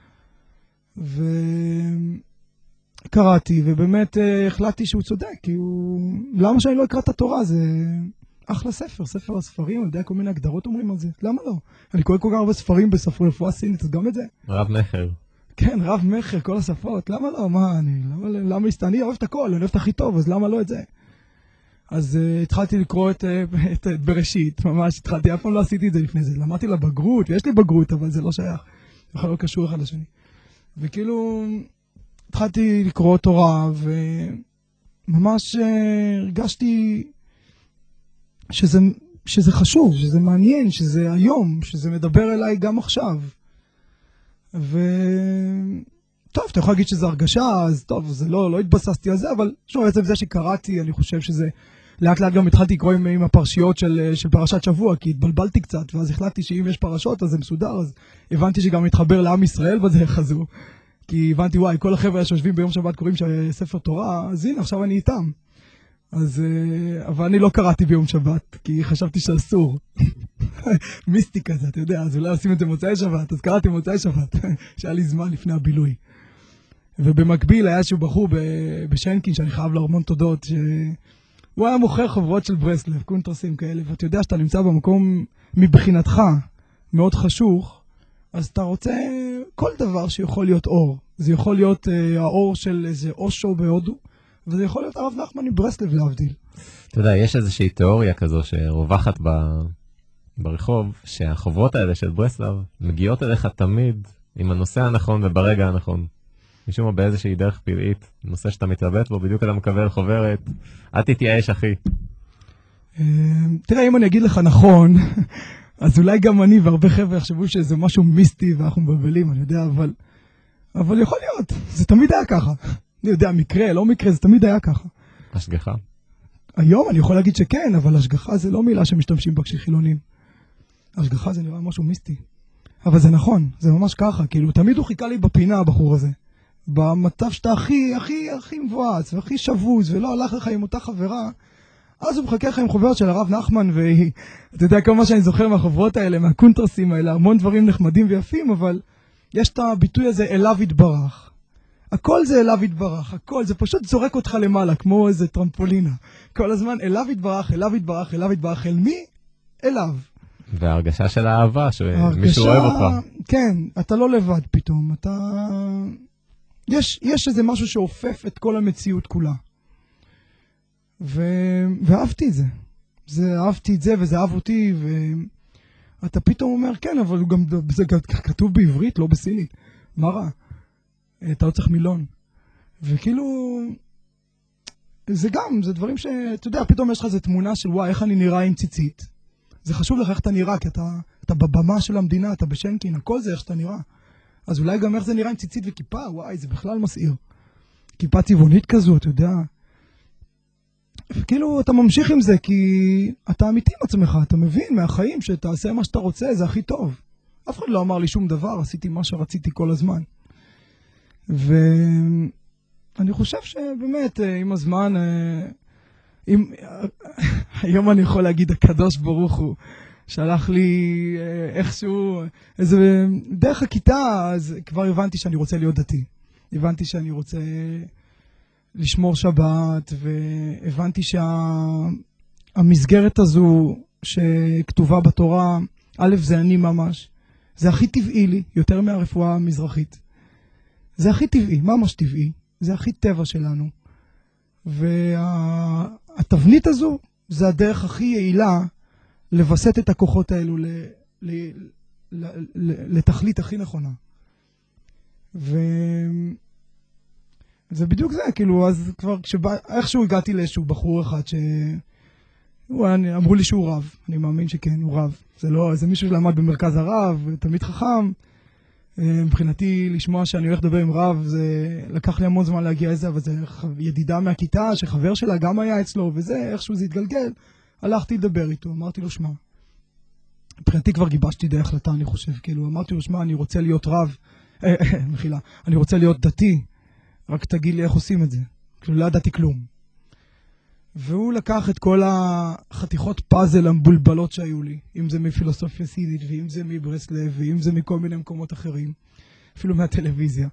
וקראתי, ובאמת החלטתי שהוא צודק, כי הוא... למה שאני לא אקרא את התורה? זה אחלה ספר, ספר הספרים, אני יודע כל מיני הגדרות אומרים על זה, למה לא? אני קורא כל כך הרבה ספרים בספר רפואה סינית, אז גם את זה. רב מחר. כן, רב מחר, כל השפות, למה לא? מה, אני, למה, למה אני אוהב את הכל, אני אוהב את הכי טוב, אז למה לא את זה? אז uh, התחלתי לקרוא את, uh, את, את בראשית, ממש התחלתי, אף פעם לא עשיתי את זה לפני זה, למדתי לבגרות, ויש לי בגרות, אבל זה לא שייך, בכלל לא קשור אחד לשני. וכאילו, התחלתי לקרוא תורה, וממש uh, הרגשתי שזה, שזה חשוב, שזה מעניין, שזה היום, שזה מדבר אליי גם עכשיו. ו... טוב, אתה יכול להגיד שזה הרגשה, אז טוב, זה לא, לא התבססתי על זה, אבל שוב, בעצם זה שקראתי, אני חושב שזה... לאט לאט גם התחלתי לקרוא עם, עם הפרשיות של, של פרשת שבוע, כי התבלבלתי קצת, ואז החלטתי שאם יש פרשות, אז זה מסודר, אז הבנתי שגם מתחבר לעם ישראל בדרך הזו, כי הבנתי, וואי, כל החבר'ה שיושבים ביום שבת קוראים ספר תורה, אז הנה, עכשיו אני איתם. אז, אבל אני לא קראתי ביום שבת, כי חשבתי שאסור. מיסטיקה זה, אתה יודע, אז אולי עושים את זה מוצאי שבת, אז קראתי מוצאי שבת, שהיה לי זמן לפני הבילוי. ובמקביל היה איזשהו בחור בשנקין, שאני חייב לו המון תודות, שהוא היה מוכר חברות של ברסלב, קונטרסים כאלה, ואתה יודע שאתה נמצא במקום מבחינתך מאוד חשוך, אז אתה רוצה כל דבר שיכול להיות אור. זה יכול להיות אה, האור של איזה אושו בהודו, וזה יכול להיות הרב נחמן מברסלב להבדיל. אתה יודע, יש איזושהי תיאוריה כזו שרווחת ב... ברחוב, שהחוברות האלה של ברסלב מגיעות אליך תמיד עם הנושא הנכון וברגע הנכון. משום מה באיזושהי דרך פלאית, נושא שאתה מתלבט בו, בדיוק אתה מקבל חוברת, אל תתייאש אחי. תראה, אם אני אגיד לך נכון, אז אולי גם אני והרבה חבר'ה יחשבו שזה משהו מיסטי ואנחנו מבלבלים, אני יודע, אבל, אבל יכול להיות, זה תמיד היה ככה. אני יודע, מקרה, לא מקרה, זה תמיד היה ככה. השגחה. היום אני יכול להגיד שכן, אבל השגחה זה לא מילה שמשתמשים בה כשחילונים. השגחה זה נראה משהו מיסטי. אבל זה נכון, זה ממש ככה, כאילו, תמיד הוא חיכה לי בפינה, הבחור הזה. במצב שאתה הכי, הכי, הכי מבואץ, והכי שבוז, ולא הלך לך עם אותה חברה, אז הוא מחכה לך עם חוברת של הרב נחמן, ואתה יודע, כל מה שאני זוכר מהחוברות האלה, מהקונטרסים האלה, המון דברים נחמדים ויפים, אבל יש את הביטוי הזה, אליו יתברך. הכל זה אליו יתברך, הכל, זה פשוט זורק אותך למעלה, כמו איזה טרמפולינה. כל הזמן, אליו יתברך, אליו יתברך, אליו יתברך, אל מי? אליו. וההרגשה של האהבה, שמישהו אוהב אותך. כן, אתה לא לבד פתאום, אתה... יש, יש איזה משהו שאופף את כל המציאות כולה. ו... ואהבתי את זה. זה, אהבתי את זה וזה אהב אותי, ואתה פתאום אומר, כן, אבל גם, זה כתוב בעברית, לא בסינית. מה רע? אתה לא צריך מילון. וכאילו, זה גם, זה דברים שאתה יודע, פתאום יש לך איזו תמונה של וואי, איך אני נראה עם ציצית. זה חשוב לך איך אתה נראה, כי אתה, אתה בבמה של המדינה, אתה בשנקין, הכל זה איך שאתה נראה. אז אולי גם איך זה נראה עם ציצית וכיפה, וואי, זה בכלל מסעיר. כיפה צבעונית כזו, אתה יודע. וכאילו, אתה ממשיך עם זה, כי אתה אמיתי עם עצמך, אתה מבין מהחיים שתעשה מה שאתה רוצה, זה הכי טוב. אף אחד לא אמר לי שום דבר, עשיתי מה שרציתי כל הזמן. ואני חושב שבאמת, עם הזמן, עם... היום אני יכול להגיד, הקדוש ברוך הוא, שלח לי איכשהו, איזה דרך הכיתה, אז כבר הבנתי שאני רוצה להיות דתי. הבנתי שאני רוצה לשמור שבת, והבנתי שהמסגרת הזו שכתובה בתורה, א' זה אני ממש, זה הכי טבעי לי, יותר מהרפואה המזרחית. זה הכי טבעי, ממש טבעי, זה הכי טבע שלנו. והתבנית הזו, זה הדרך הכי יעילה, לבסט את הכוחות האלו ל, ל, ל, ל, לתכלית הכי נכונה. ו... זה בדיוק זה, כאילו, אז כבר כשבא, איכשהו הגעתי לאיזשהו בחור אחד ש... הוא, אני, אמרו לי שהוא רב, אני מאמין שכן, הוא רב. זה לא, זה מישהו שלמד במרכז הרב, תמיד חכם. מבחינתי, לשמוע שאני הולך לדבר עם רב, זה לקח לי המון זמן להגיע לזה, אבל זה ידידה מהכיתה, שחבר שלה גם היה אצלו, וזה, איכשהו זה התגלגל. הלכתי לדבר איתו, אמרתי לו, שמע, מבחינתי כבר גיבשתי די החלטה, אני חושב, כאילו, אמרתי לו, שמע, אני רוצה להיות רב, מחילה, אני רוצה להיות דתי, רק תגיד לי איך עושים את זה. כאילו, לא ידעתי כלום. והוא לקח את כל החתיכות פאזל המבולבלות שהיו לי, אם זה מפילוסופיה סידית, ואם זה מברסלב, ואם זה מכל מיני מקומות אחרים, אפילו מהטלוויזיה,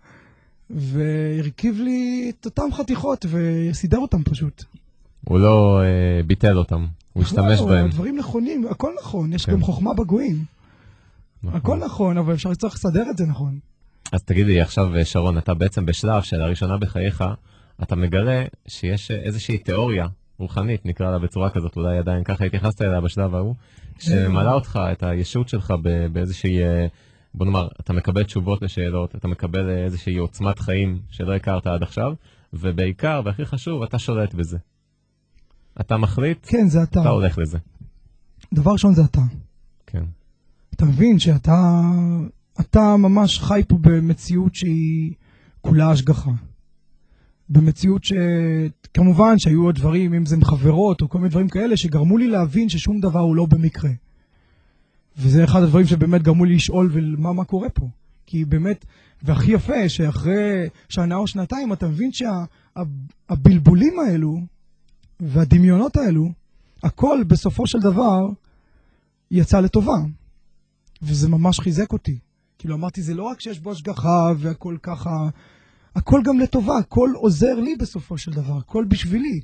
והרכיב לי את אותם חתיכות, וסידר אותם פשוט. הוא לא אה, ביטל אותם, הוא השתמש לא, בהם. דברים נכונים, הכל נכון, יש כן. גם חוכמה בגויים. נכון. הכל נכון, אבל אפשר צריך לסדר את זה נכון. אז תגיד לי עכשיו, שרון, אתה בעצם בשלב של הראשונה בחייך, אתה מגלה שיש איזושהי תיאוריה רוחנית, נקרא לה בצורה כזאת, אולי עדיין ככה התייחסת אליה בשלב ההוא, שמעלה אותך, את הישות שלך באיזושהי, בוא נאמר, אתה מקבל תשובות לשאלות, אתה מקבל איזושהי עוצמת חיים שלא הכרת עד עכשיו, ובעיקר, והכי חשוב, אתה שולט בזה. אתה מחליט, כן, זה אתה. אתה הולך לזה. דבר ראשון זה אתה. כן. אתה מבין שאתה, אתה ממש חי פה במציאות שהיא כולה השגחה. במציאות שכמובן שהיו עוד דברים, אם זה מחברות או כל מיני דברים כאלה, שגרמו לי להבין ששום דבר הוא לא במקרה. וזה אחד הדברים שבאמת גרמו לי לשאול ומה מה קורה פה. כי באמת, והכי יפה, שאחרי שנה או שנתיים אתה מבין שהבלבולים האלו והדמיונות האלו, הכל בסופו של דבר יצא לטובה. וזה ממש חיזק אותי. כאילו אמרתי, זה לא רק שיש בו השגחה והכל ככה, הכל גם לטובה, הכל עוזר לי בסופו של דבר, הכל בשבילי.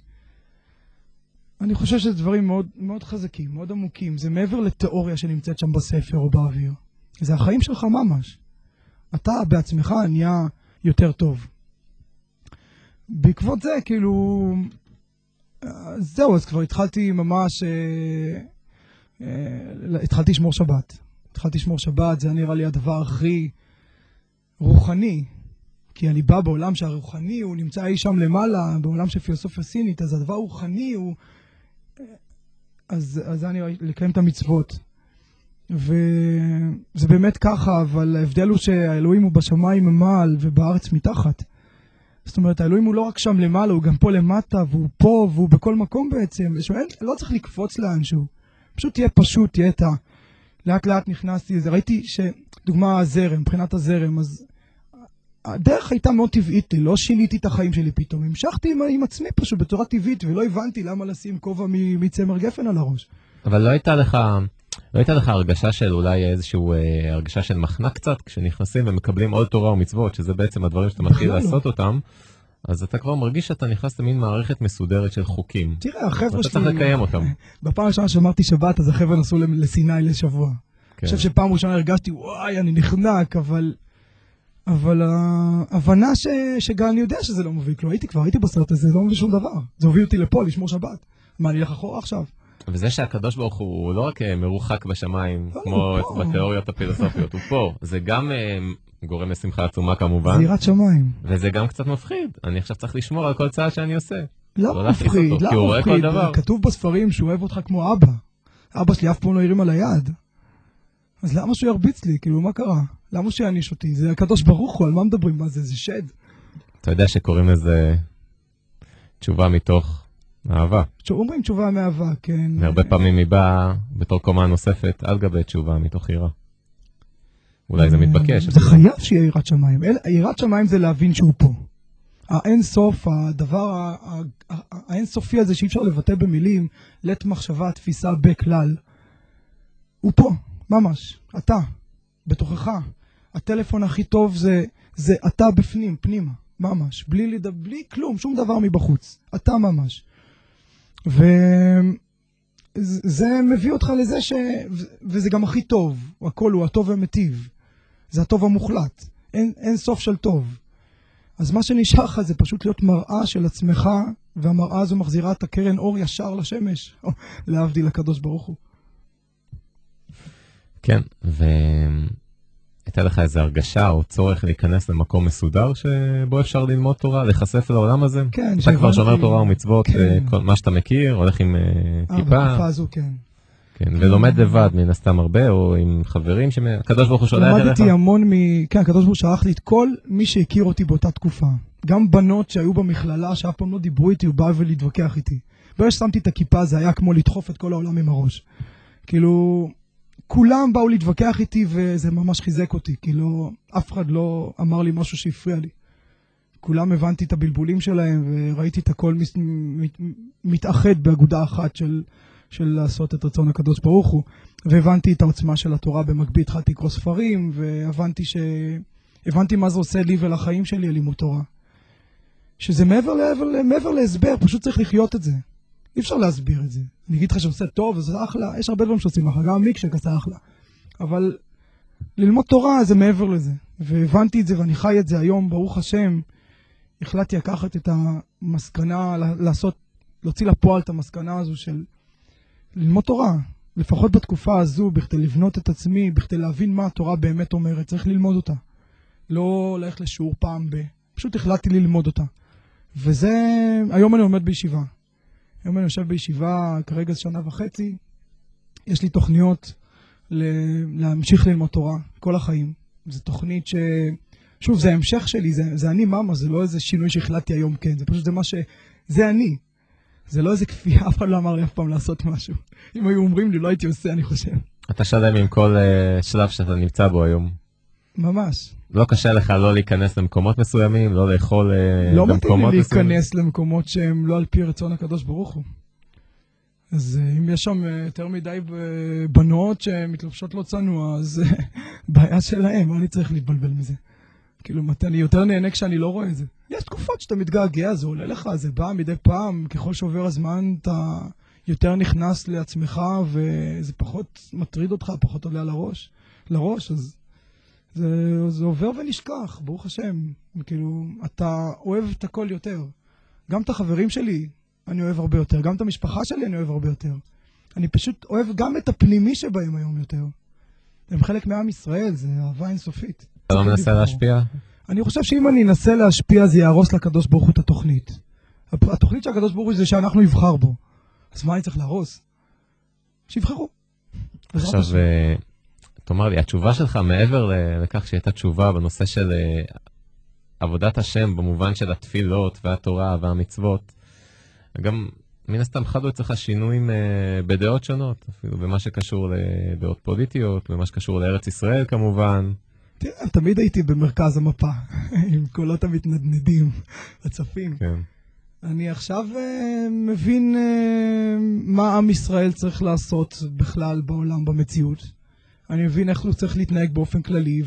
אני חושב שזה דברים מאוד, מאוד חזקים, מאוד עמוקים. זה מעבר לתיאוריה שנמצאת שם בספר או באוויר. זה החיים שלך ממש. אתה בעצמך נהיה יותר טוב. בעקבות זה, כאילו, זהו, אז כבר התחלתי ממש, אה, אה, התחלתי לשמור שבת. התחלתי לשמור שבת, זה נראה לי הדבר הכי רוחני. כי אני בא בעולם שהרוחני הוא נמצא אי שם למעלה, בעולם של פילוסופיה סינית, אז הדבר הרוחני הוא... אז, אז אני לקיים את המצוות. וזה באמת ככה, אבל ההבדל הוא שהאלוהים הוא בשמיים ממעל ובארץ מתחת. זאת אומרת, האלוהים הוא לא רק שם למעלה, הוא גם פה למטה, והוא פה, והוא בכל מקום בעצם. ושואל, לא צריך לקפוץ לאנשהו. פשוט תהיה פשוט, תהיה את ה... לאט לאט נכנסתי לזה. ראיתי שדוגמה הזרם, מבחינת הזרם, אז... הדרך הייתה מאוד טבעית לי, לא שיניתי את החיים שלי פתאום, המשכתי עם, עם עצמי פשוט בצורה טבעית, ולא הבנתי למה לשים כובע מצמר גפן על הראש. אבל לא הייתה לך, לא הייתה לך הרגשה של אולי איזשהו, אה, הרגשה של מחנה קצת, כשנכנסים ומקבלים עוד תורה ומצוות, שזה בעצם הדברים שאתה מתחיל לעשות לא. אותם, אז אתה כבר מרגיש שאתה נכנס למין מערכת מסודרת של חוקים. תראה, החבר'ה שלי... ואתה צריך לקיים אותם. בפעם ראשונה שאמרתי שבת, אז החבר'ה נסעו לסיני לשבוע. כן. אני חושב שפעם ראשונה הרגשתי, וואי, אני נחנק, אבל... אבל ההבנה ש... שגם אני יודע שזה לא מוביל, לא הייתי כבר, הייתי בסרט הזה, זה לא מוביל שום דבר. זה הוביל אותי לפה, לשמור שבת. מה, אני אלך אחורה עכשיו? וזה שהקדוש ברוך הוא לא רק מרוחק בשמיים, לא, כמו בתיאוריות הפילוסופיות, הוא פה. זה גם גורם לשמחה עצומה כמובן. זה יראת שמיים. וזה גם קצת מפחיד. אני עכשיו צריך לשמור על כל צעד שאני עושה. לא מפחיד, לא מפחיד. כתוב בספרים שהוא אוהב אותך כמו אבא. אבא שלי אף פעם לא הרים על היד. אז למה שהוא ירביץ לי? כאילו, מה קרה? למה שיעניש אותי? זה הקדוש ברוך הוא, על מה מדברים? מה זה? זה שד. אתה יודע שקוראים לזה תשובה מתוך אהבה. אומרים תשובה מאהבה, כן. והרבה פעמים היא באה בתור קומה נוספת על גבי תשובה מתוך יראה. אולי זה מתבקש. זה חייב שיהיה יראת שמיים. יראת שמיים זה להבין שהוא פה. האין סוף, הדבר האין סופי הזה שאי אפשר לבטא במילים, לת מחשבה, תפיסה בכלל, הוא פה. ממש, אתה, בתוכך. הטלפון הכי טוב זה, זה אתה בפנים, פנימה, ממש. בלי לדבר, בלי כלום, שום דבר מבחוץ. אתה ממש. וזה מביא אותך לזה ש... וזה גם הכי טוב. הכל הוא הטוב המטיב. זה הטוב המוחלט. אין, אין סוף של טוב. אז מה שנשאר לך זה פשוט להיות מראה של עצמך, והמראה הזו מחזירה את הקרן אור ישר לשמש. להבדיל הקדוש ברוך הוא. כן, הייתה לך איזו הרגשה או צורך להיכנס למקום מסודר שבו אפשר ללמוד תורה, לחשף לעולם הזה? כן, אתה כבר שומר תורה ומצוות, כן. כל מה שאתה מכיר, הולך עם uh, אה, כיפה. בתקופה הזו, כן. כן, ולומד לבד, מן הסתם הרבה, או עם חברים, הקדוש ברוך הוא שולח אליך? למדתי המון מ... כן, הקדוש ברוך הוא שלח לי את כל מי שהכיר אותי באותה תקופה. גם בנות שהיו במכללה, שאף פעם לא דיברו איתי, הוא בא ולהתווכח איתי. ברגע ששמתי את הכיפה, זה היה כמו לדחוף את כל העולם עם הראש. כאילו, כולם באו להתווכח איתי, וזה ממש חיזק אותי. כאילו, אף אחד לא אמר לי משהו שהפריע לי. כולם הבנתי את הבלבולים שלהם, וראיתי את הכל מת... מת... מתאחד באגודה אחת של... של לעשות את רצון הקדוש ברוך הוא, והבנתי את העוצמה של התורה במקביל, התחלתי לקרוא ספרים, והבנתי ש... הבנתי מה זה עושה לי ולחיים שלי, לימוד תורה. שזה מעבר, מעבר, מעבר להסבר, פשוט צריך לחיות את זה. אי אפשר להסביר את זה. אני אגיד לך שעושה טוב, זה אחלה, יש הרבה דברים שעושים אחלה, גם מיקשק עשה אחלה. אבל ללמוד תורה זה מעבר לזה. והבנתי את זה ואני חי את זה היום, ברוך השם, החלטתי לקחת את המסקנה, לעשות, להוציא לפועל את המסקנה הזו של ללמוד תורה, לפחות בתקופה הזו, בכדי לבנות את עצמי, בכדי להבין מה התורה באמת אומרת, צריך ללמוד אותה. לא ללכת לשיעור פעם ב... פשוט החלטתי ללמוד אותה. וזה... היום אני עומד בישיבה. היום אני יושב בישיבה, כרגע זה שנה וחצי. יש לי תוכניות ל... להמשיך ללמוד תורה, כל החיים. זו תוכנית ש... שוב, זה המשך שלי, זה, זה אני מאמה, זה לא איזה שינוי שהחלטתי היום, כן. זה פשוט זה מה ש... זה אני. זה לא איזה כפייה, אף אחד לא אמר לי אף פעם לעשות משהו. אם היו אומרים לי, לא הייתי עושה, אני חושב. אתה שלם עם כל uh, שלב שאתה נמצא בו היום. ממש. לא קשה לך לא להיכנס למקומות מסוימים, לא לאכול uh, לא במקומות מסוימים? לא מתאים לי להיכנס למקומות שהם לא על פי רצון הקדוש ברוך הוא. אז uh, אם יש שם uh, יותר מדי בנות שמתלבשות לא צנוע, אז uh, בעיה שלהם, אני צריך להתבלבל מזה. כאילו, אני יותר נהנה כשאני לא רואה את זה. יש תקופות שאתה מתגעגע, זה עולה לך, זה בא מדי פעם, ככל שעובר הזמן אתה יותר נכנס לעצמך, וזה פחות מטריד אותך, פחות עולה על הראש, לראש, אז זה, זה עובר ונשכח, ברוך השם. כאילו, אתה אוהב את הכל יותר. גם את החברים שלי אני אוהב הרבה יותר, גם את המשפחה שלי אני אוהב הרבה יותר. אני פשוט אוהב גם את הפנימי שבהם היום יותר. הם חלק מעם ישראל, זה אהבה אינסופית. אתה לא מנסה להשפיע? אני חושב שאם אני אנסה להשפיע, זה יהרוס לקדוש ברוך הוא את התוכנית. התוכנית של הקדוש ברוך הוא זה שאנחנו נבחר בו. אז מה אני צריך להרוס? שיבחרו. עכשיו, תאמר לי, התשובה שלך מעבר לכך שהייתה תשובה בנושא של עבודת השם, במובן של התפילות והתורה והמצוות, גם מן הסתם חדו אצלך שינויים בדעות שונות, אפילו במה שקשור לדעות פוליטיות, במה שקשור לארץ ישראל כמובן. תראה, תמיד הייתי במרכז המפה, עם קולות המתנדנדים, הצפים. כן. אני עכשיו uh, מבין uh, מה עם ישראל צריך לעשות בכלל בעולם, במציאות. אני מבין איך הוא צריך להתנהג באופן כללי,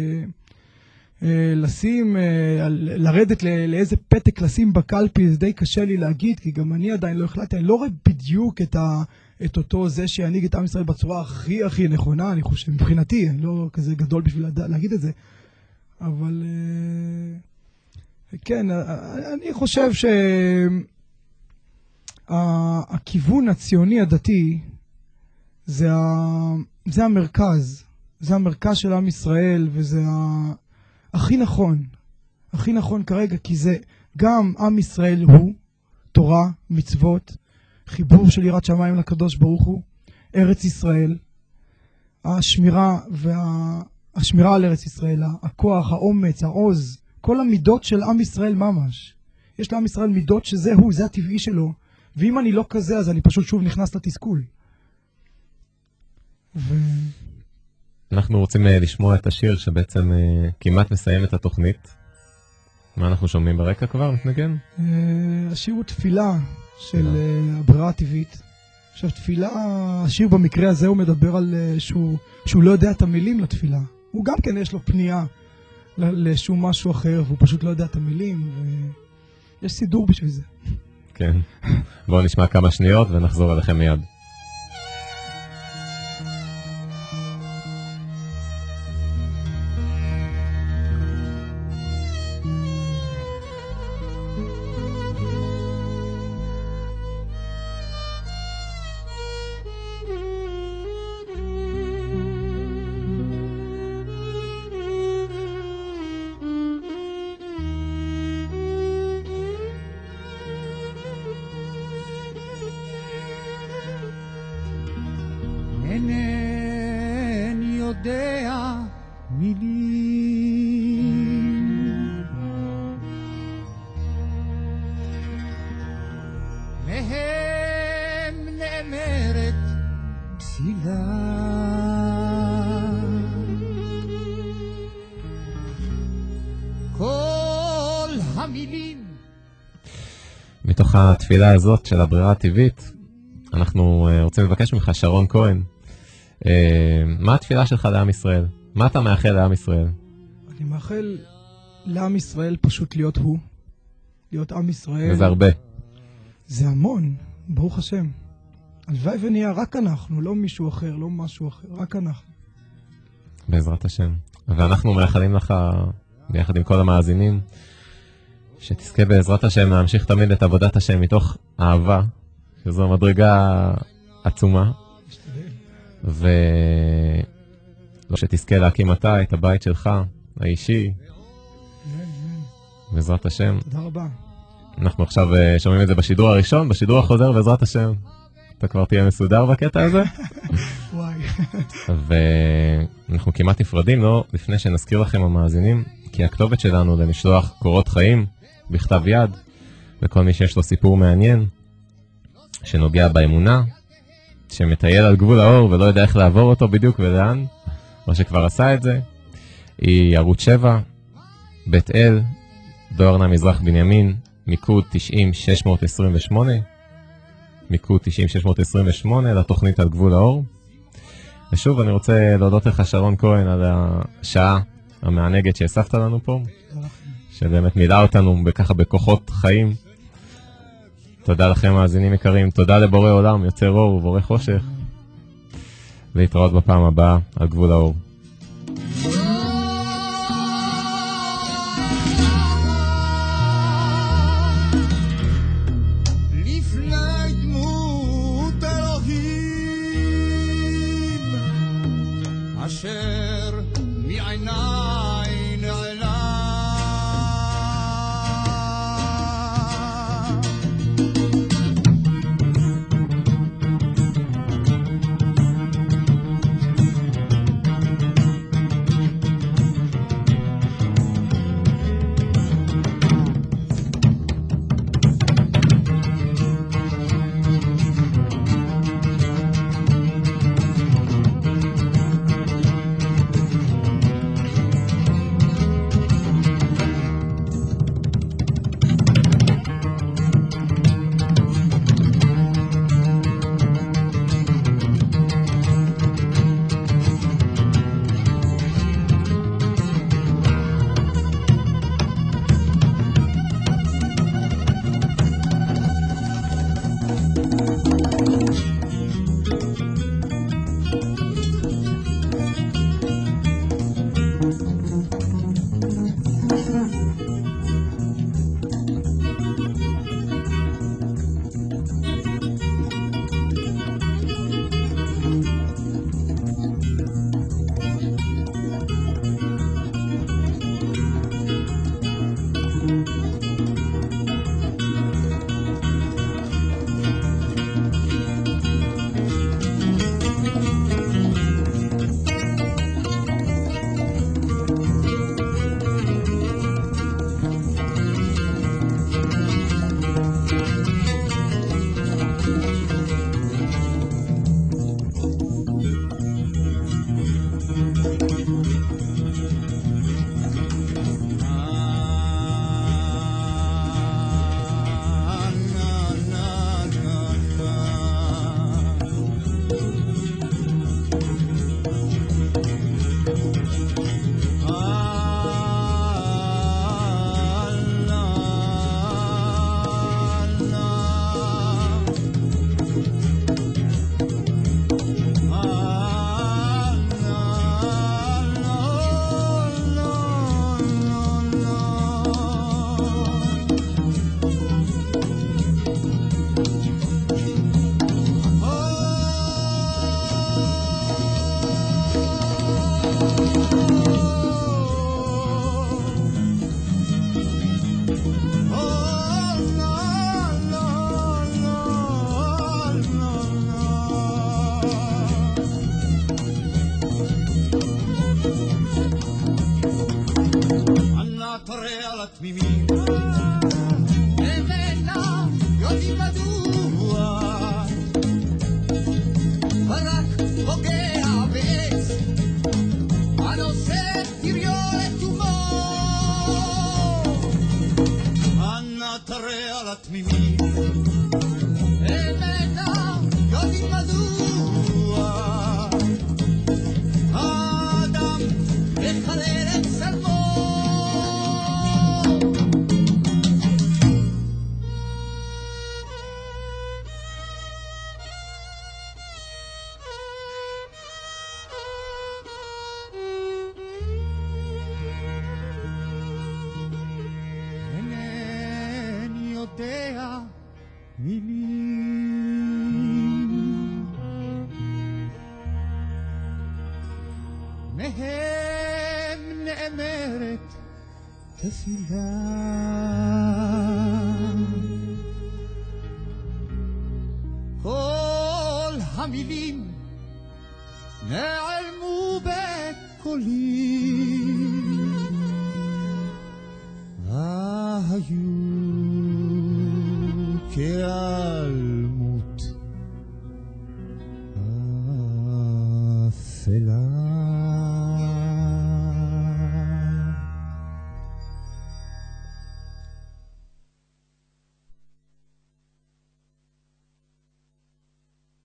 ולשים, uh, uh, לרדת לא, לאיזה פתק לשים בקלפי, זה די קשה לי להגיד, כי גם אני עדיין לא החלטתי, אני לא רואה בדיוק את ה... את אותו זה שינהיג את עם ישראל בצורה הכי הכי נכונה, אני חושב, מבחינתי, אני לא כזה גדול בשביל להגיד את זה, אבל כן, אני חושב שהכיוון הציוני הדתי זה, זה המרכז, זה המרכז של עם ישראל, וזה הכי נכון, הכי נכון כרגע, כי זה גם עם ישראל הוא תורה, מצוות, חיבור של יראת שמיים לקדוש ברוך הוא, ארץ ישראל, השמירה והשמירה על ארץ ישראל, הכוח, האומץ, העוז, כל המידות של עם ישראל ממש. יש לעם ישראל מידות שזה הוא, זה הטבעי שלו, ואם אני לא כזה אז אני פשוט שוב נכנס לתסכול. ו... אנחנו רוצים לשמוע את השיר שבעצם כמעט מסיים את התוכנית. מה אנחנו שומעים ברקע כבר? מתנגן? השיר הוא תפילה. של uh, הברירה הטבעית. עכשיו תפילה, השיר במקרה הזה הוא מדבר על uh, שהוא, שהוא לא יודע את המילים לתפילה. הוא גם כן יש לו פנייה לשום משהו אחר, והוא פשוט לא יודע את המילים, ויש סידור בשביל זה. כן. בואו נשמע כמה שניות ונחזור אליכם מיד. יודע מילים. מהם נאמרת תפילה. כל המילים. מתוך התפילה הזאת של הברירה הטבעית, אנחנו רוצים לבקש ממך, שרון כהן, מה התפילה שלך לעם ישראל? מה אתה מאחל לעם ישראל? אני מאחל לעם ישראל פשוט להיות הוא, להיות עם ישראל. וזה הרבה. זה המון, ברוך השם. הלוואי ונהיה רק אנחנו, לא מישהו אחר, לא משהו אחר, רק אנחנו. בעזרת השם. ואנחנו מאחלים לך, ביחד עם כל המאזינים, שתזכה בעזרת השם להמשיך תמיד את עבודת השם מתוך אהבה, שזו מדרגה עצומה. ולא שתזכה להקים אתה את הבית שלך, האישי, בעזרת השם. תודה רבה. אנחנו עכשיו שומעים את זה בשידור הראשון, בשידור החוזר, בעזרת השם. אתה כבר תהיה מסודר בקטע הזה? וואי. ואנחנו כמעט נפרדים, לא לפני שנזכיר לכם המאזינים, כי הכתובת שלנו למשלוח קורות חיים, בכתב יד, לכל מי שיש לו סיפור מעניין, שנוגע באמונה, שמטייל על גבול האור ולא יודע איך לעבור אותו בדיוק ולאן, מה שכבר עשה את זה, היא ערוץ שבע, בית אל, דואר נע מזרח בנימין, מיקוד תשעים שש עשרים ושמונה, מיקוד תשעים שש עשרים ושמונה לתוכנית על גבול האור. ושוב אני רוצה להודות לך, שרון כהן, על השעה המענגת שהספת לנו פה, שבאמת מילאה אותנו בככה בכוחות חיים. תודה לכם מאזינים יקרים, תודה לבורא עולם, יוצר אור ובורא חושך. להתראות בפעם הבאה על גבול האור. לפני דמות אלוהים אשר מעיניי נעלם, תורה על התמימים הם אינם יודעים מדוע ברק פוגע בעץ הנושא תריו לתומו אנא תורה על התמימים הם אינם יודעים מדוע האדם מחלל את צלמו אינני יודע מילים מהם נאמרת תפילה כל המילים נעלמו בקולי היו כעלמות אפלה